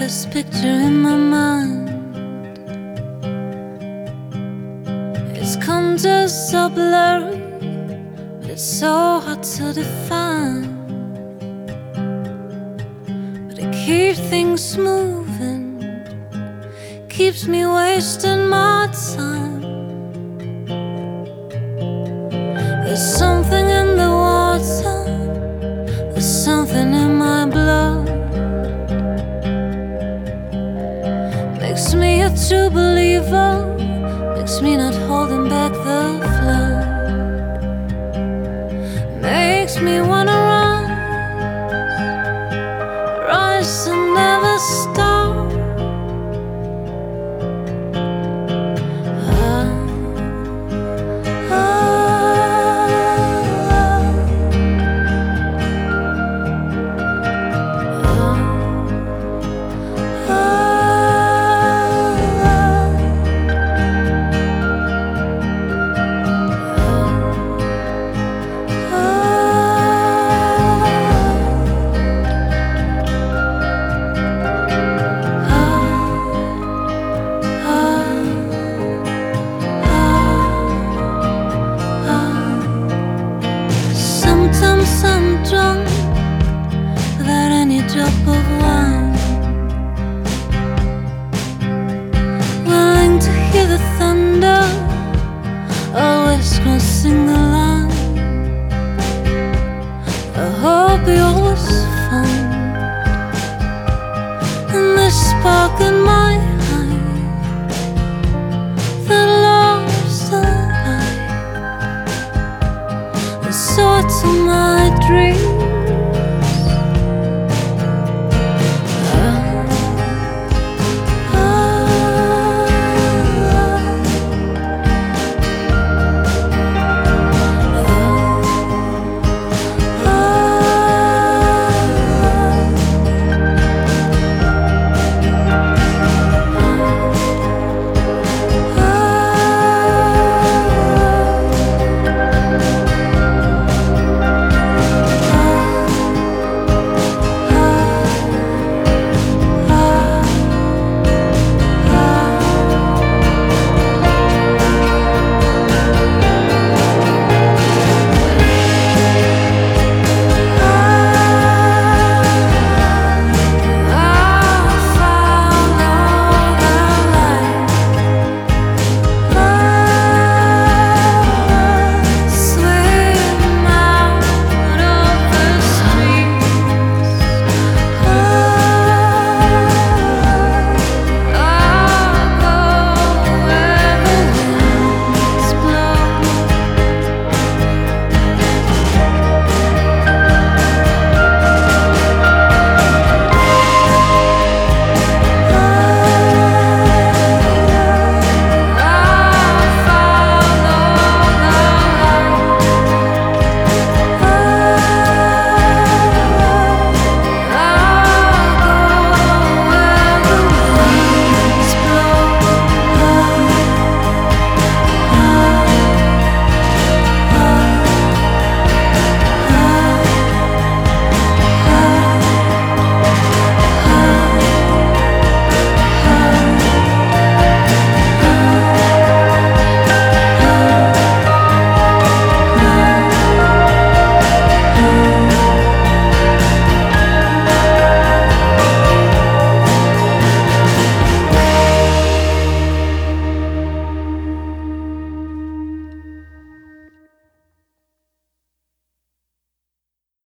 this picture in my mind. It's contours so blurry, but it's so hard to define. But it keeps things moving, keeps me wasting my time. There's something in the water, there's something in my blood. Makes me a true believer, makes me not holding back the flood. Makes me wanna rise and never stop. Sometimes I'm drunk without any drop of wine, willing to hear the thunder, always crossing the line. I hope you always find in this spark in my eye that love's the light. And so to my dream,